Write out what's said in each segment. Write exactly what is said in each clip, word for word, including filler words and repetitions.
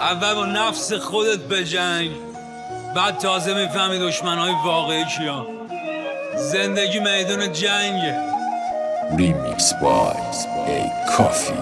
اول با نفس خودت بجنگ، بعد تازه میفهمی دشمنهای واقعی کیان. زندگی میدون جنگه. ریمیکس بای ای کافی.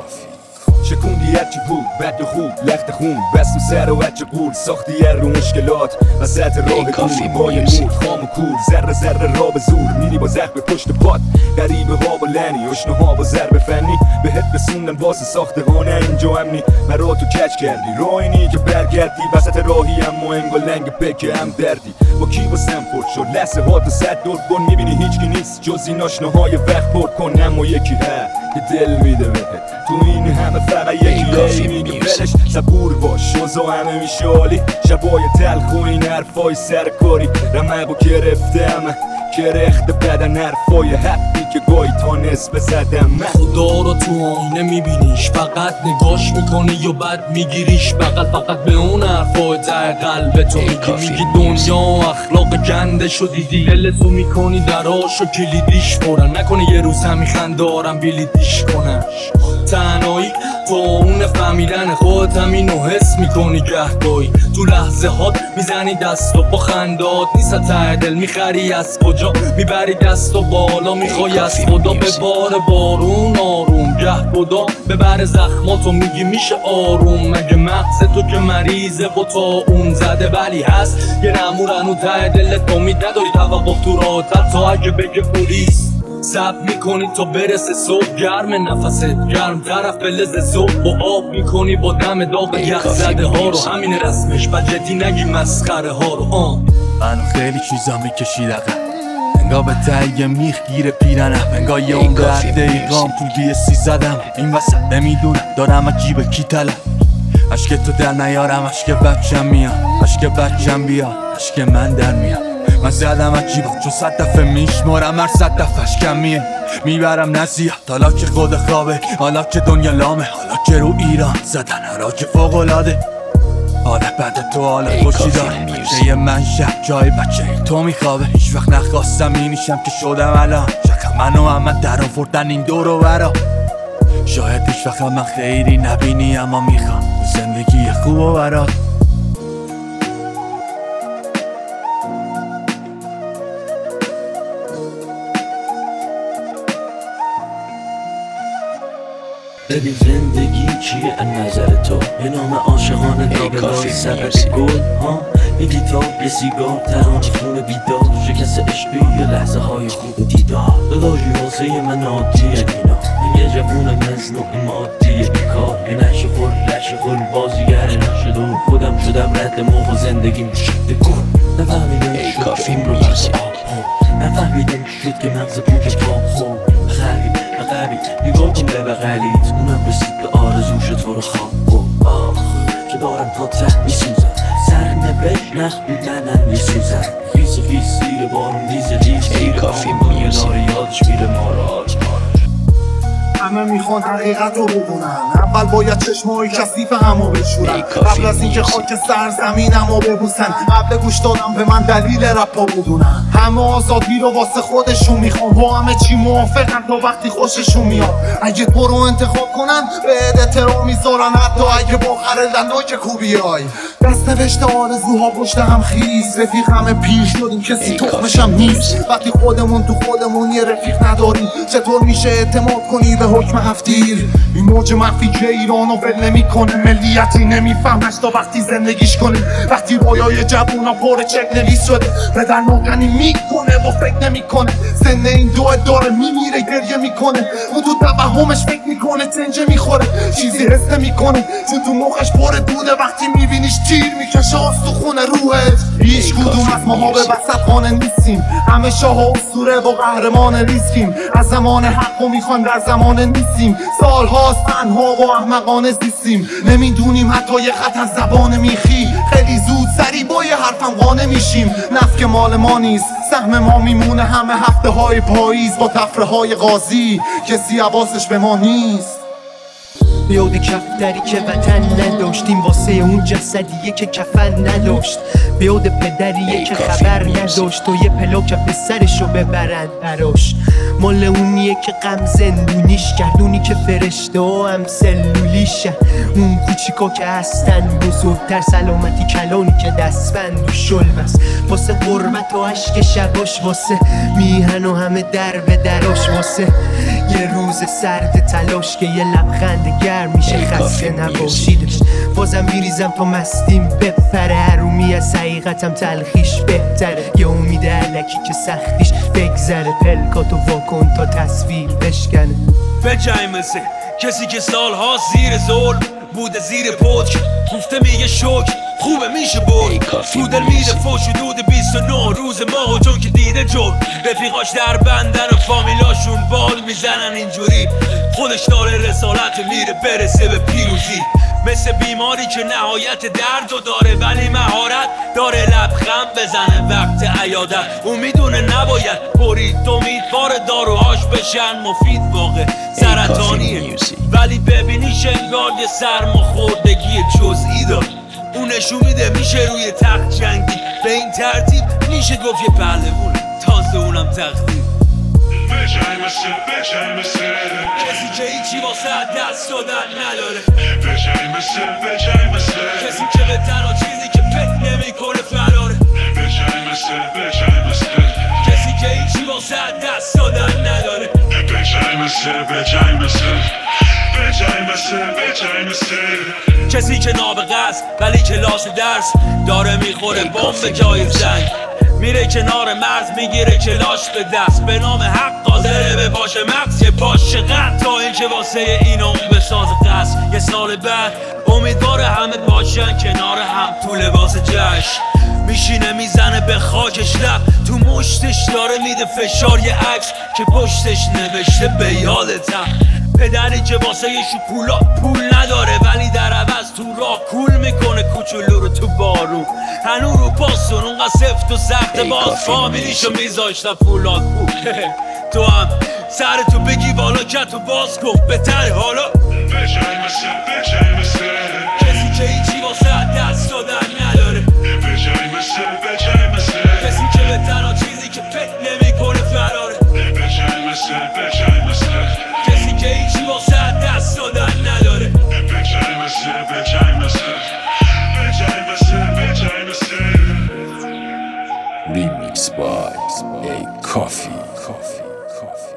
شکوندی هرچی بود بد و خوب لخت خون بست و سر و بچه قول ساختی هر رو مشکلات وسط راه کافی پای نور خام و کور ذره ذره را به زور میری با زخم پشت پات غریبه ها با لنی اشنه ها با ضرب فنی بهت رسوندن واسه ساخته ها نه اینجا امنی مرا تو کچ کردی راینی که برگردی وسط راهی هم و انگا لنگ بکه هم دردی با کی واسم پر شد لحظه ها تو صد دور بون میبینی هیچکی نیست جز این آشنه های وقت پر کن اما یکی ها که دل میده بهت تو این همه فقط یکی میگه بلش صبور باش شوزا همه میشه عالی شبای تلخ و این حرفای سرکاری رمقو گرفتم کرخت بدن حرفای حقی که گاهی تا نصف زدم من خدا رو تو آینه میبینیش فقط نگاش میکنی یا بد میگیریش بقل فقط به اون حرفای ته قلب تو میگی میگی دنیا اخلاق گنده شو دیدی دلتو میکنی دراشو کلیدیش برن نکنه یه روز همی خندارم بیلیدیش کنن تنهایی تو اون فهمیدن خودت همینو حس میکنی گهگاهی تو لحظه هات میزنی دست و با خندات نیست ته دل میخری از کجا میبری دست و بالا میخوای از خدا به بار بارون آروم گه خدا ببر زخماتو میگی میشه آروم مگه مغز تو که مریضه و تا اون زده ولی هست یه نمورن و ته دلت امید نداری توقف تو راحتت تا اگه بگه پلیس زب میکنی تا برسه صبح گرم نفست گرم طرف فلز صبح با آب میکنی با دم داغ یخ زده ها رو همین رسمش و جدی نگی مسخره ها رو آن منو خیلی چیزا میکشید عقب انگا به تایی میخ گیره پیرنم انگا یه اون به هر دقیقام پول بیه سی زدم این وسط نمیدونم دارم عجیب کی طلب عشق تو در نیارم عشق بچم میاد عشق بچم بیاد عشق من در میاد من زدم عجیبا چون صد دفعه میشمارم هر صد دفعش کمیه میبرم نزیاد حالا که خود خوابه حالا که دنیا لامه حالا که رو ایران زدن حراج فوق‌العاده حالا بعد تو حالا خوشی داره بچه من شب جای بچه تو میخوابه هیچ وقت نخواستم اینیشم که شدم الان شکم منو هم من در آوردن این دور و برا شاید هیچ وقت من خیلی نبینی اما میخوام زندگی خوب و برات ببین زندگی چیه از نظر تو یه نام عاشقانه دابلای سبت گل ها میگی تا یه سیگار ترانه خون بیدار شکست عشقی یه لحظه های خوب دیدار داداشی واسه من عادیه اینا یه جوون مزنوع مادیه کار یه نشه خور لشه خور بازیگر نشد و خودم شدم رد موقع زندگی میشد کن نفهمیدم شد که این رو برس آب نفهمیدم شد که مغز پوک پاک خون بخرید بقبی نگاه کن به بغلیت اونم رسید به آرزوش تو رو خواب و آخ که دارم تا ته میسوزم سر نبش نخ بودنم میسوزم خیس خیس سیر بارون ریز ریز ای کافی میوزی داره یادش میره ما را همه میخوان حقیقت رو بدونن اول باید چشمای کثیف همو بشورن قبل از اینکه خاک سرزمینمو ببوسن قبل گوش دادم به من دلیل رپا بدونن همه آزادی رو واسه خودشون میخوان با همه چی موافقن تا وقتی خوششون میاد اگه تو رو انتخاب کنن به احترام میذارن حتی اگه با خرلندای که خوبیای دست نوشته آرزوها پشت هم خیز رفیق همه پیر شدیم کسی تخمشم نیست وقتی خودمون تو خودمون یه رفیق نداریم چطور میشه اعتماد کنی به حکم هفتیر این موج مخفی که ایرانو ول نمیکنه ملیتی نمیفهمش تا وقتی زندگیش کنه وقتی رویای جوونا پر چک نویس شده پدر ناغنی میکنه و فکر نمیکنه سن این دوه داره میمیره گریه میکنه اون تو توهمش فکر میکنه تنجه میخوره چیزی حس نمیکنه چون تو مخش پر دوده وقتی میبینیش تیر میکشه استخون روحت هیچ کدوم از ماها به وسط خانه نیستیم همه شاه و اسطوره و قهرمان ریسکیم از زمان حقو میخوایم در زمان نیستیم سالهاست تنها و احمقانه زیستیم نمیدونیم حتی یه خط از زبان میخی خیلی زود سری با یه حرفم قانع میشیم نفت که مال ما نیست سهم ما میمونه همه هفته های پاییز با تفره های قاضی کسی حواسش به ما نیست بیاد کفتری که وطن نداشتیم واسه اون جسدیه که کفن نداشت بیاد پدریه که خبر نداشت و یه پلاک پسرشو ببرن براش مال اونیه که غم زندونیش کرد اونی که فرشته ها هم سلولیشن اون کوچیکا که هستن بزرگتر سلامتی کلانی که دستبند و شل بس واسه غربت و عشق شباش واسه میهن و همه در به دراش واسه یه روز سرد تلاش که یه لبخند گرم میشه خسته نباشیدش بازم میریزم تا مستیم بپره حرومی از حقیقتم تلخیش بهتره یه امید علکی که سختیش بگذره پلکاتو واکن تا تصویر بشکنه به جای مثل کسی که سالها زیر ظلم بوده زیر پوچ گفته میگه شوک خوبه میشه برد تو دل میده فوش حدود بیست و نه روز ماه و چون که دیده جور رفیقاش در بندن و فامیلاشون بال میزنن اینجوری خودش داره رسالت میره برسه به پیروزی مثل بیماری که نهایت درد و داره ولی مهارت داره لبخند بزنه وقت عیادت اون میدونه نباید برید امیدوار داروهاش بشن مفید واقع سرطانیه ولی ببینیش انگار یه سرماخوردگی جزئی داره اون نشون میده میشه روی تخت جنگی به این ترتیب میشه گفت یه پهلوونه تازه اونم تختی بجای مثل بجای مثل کسی که هیچی واسه دست دادن نداره بجای مثل بجای مثل کسی که به تنها چیزی که فکر نمیکنه فراره بجای مثل بجای مثل کسی که هیچی واسه دست دادن نداره بجای مثل بجای مثل بجای مثل بجای مثل کسی که نابغه است ولی کلاس درس داره میخوره بمب به جای زنگ میره کنار مرز میگیره کلاش به دست به نام حق قادره به باشه مغز یه باش چقدر تا اینکه واسه این اون بساز قصد یه سال بعد امیدواره همه باشن کنار هم تو لباس جشن میشینه میزنه به خاکش لب تو مشتش داره میده فشار یه عکس که پشتش نوشته به یادتم پدری که واسه یه شکولا پول نداره ولی در عوض تو راه کول میکنه کوچولو رو تو بارون هنو رو پاسون اونقدر سفت و سخت باز فامیلیشو میذاشتم فولاد بود تو هم سرتو بگی بالا کتو باز کن بهتر حالا بجای مثل بجای مثل کسی که هیچی واسه دست دادن نداره بجای مثل بجای مثل کسی که به تنها چیزی که فکر نمیکنه فراره بجای مثل بجای مثل کسی که هیچی واسه دست دادن نداره بجای مثل بجای مثل بجای مثل بجای مثل Remix by A Coffee. Coffee. Coffee.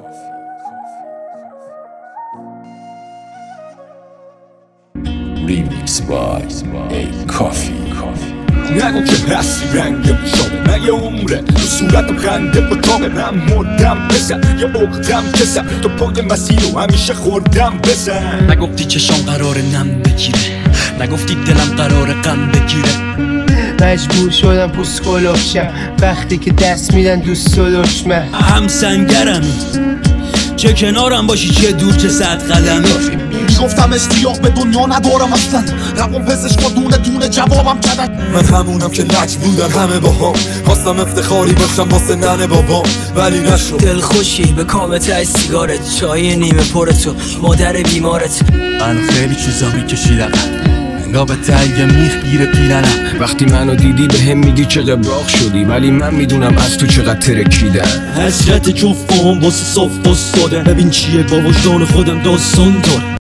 Remix by A Coffee. Coffee. نگو که هستی رنگ شده مگه عمره تو صورتم خنده با تاقه من مردم بزن یا اقدم کسم تو پای مسیر رو همیشه خوردم بزن نگفتی چشام قرار نم بگیره نگفتی دلم قرار غم بگیره مجبور شدم پوست کلاشم وقتی که دست میدن دوست و دشمن هم سنگرمی چه کنارم باشی چه دور چه صد قدمی گفتم اشتیاق به دنیا ندارم اصلا روان پزشکا دونه دونه جوابم کردن من همونم که لج بودن همه با هم خواستم افتخاری باشم واسه ننه بابام ولی نشد دل خوشی به کام ته سیگارت چای نیمه پر تو مادر بیمارت من خیلی چیزا میکشیدم انگار به تایی میخ گیره پیرنم وقتی منو دیدی به هم میگی که قبراق شدی ولی من میدونم از تو چقدر ترکیدم حسرت جفت هم واسه صف و ساده ببین چیه با وجدان خودم داستان داره